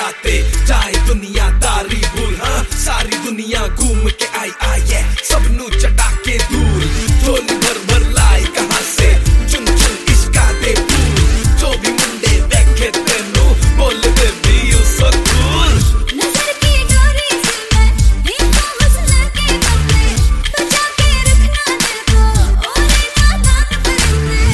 बराते, चाहे दुनियादारी भूल। हाँ सारी दुनिया घूम के आई है, सब नू चटा के दूर। झोली भर भर लाई कहां से, चुन चुन इश्का दे फूल। जो भी मुंडे देखे तेनू बोल दे भी यू सो कूल। नजर की डोरी से मैं देखूं हुस्न के कपड़े, तो जाके रखना दिल को और नादान परिंदे।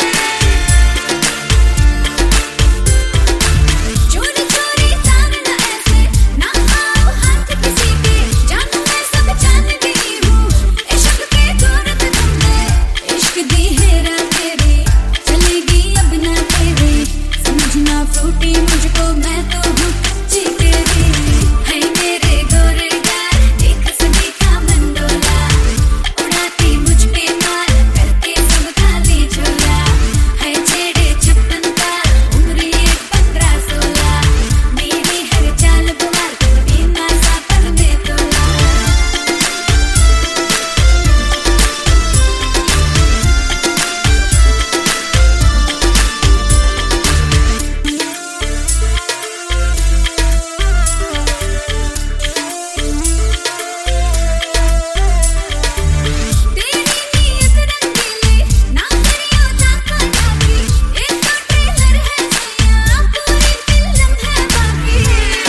चोरी चोरी जानना ऐसे ना आओ हाथ किसी के, जानू मैं सब जानती हूँ इश्क के दौरत तुमने। इश्क दी हेरा फेरी चलेगी अब ना तेरी, समझना फ्रूटी मुझको मैं तो हूँ कच्ची तेरी। है मेरे गोरे गाल एक सदी का मंडोला, उड़ाती मुझ पे मार करके सब खाली झोला। है छेड़े 56 का उम्र ये 15-16, मेरी हर चाल गुवार करती नासा पर में तोला। तेरी नीयत रंगीली ना करियो ताका ताकी, एक तो ट्रेलर है सैया पूरी फिल्म है बाकी।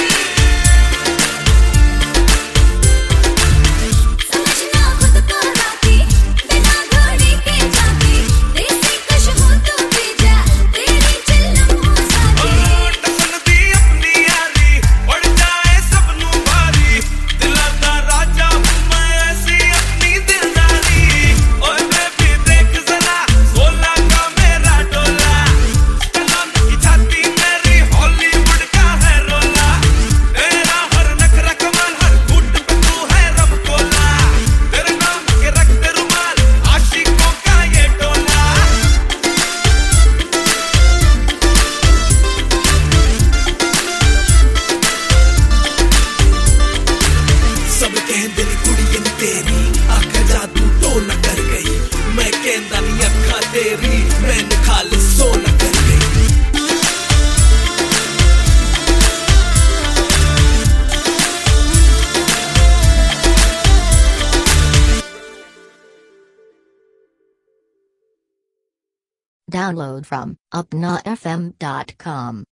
समझना खुद को राकी बिना घोड़ी के जाकी, देसी कश हो तो भी जा तेरी चिल्लम हो साकी। टसन दी अपनी यारी बढ़ जाए सब नू भारी, दिलां दा राजा हूं मैं ऐसी अपनी दिलदारी। ओए बेबी देख जरा 16 का मेरा डोला, स्टैलोन की छाती मेरी हॉलीवुड का है रोला। तेरा हर नखरा कमाल, हर घूंट पे तू है रब कोला। तेरे नाम के रखते रुमाल आशिकों का ये टोला। सब कहंदे ने कुड़ियन तेरी आखा जादू तो न कर गई, मैं कहंदा नी अखा तेरी मैंने खाली सो न कर गई। Download from upnafm.com.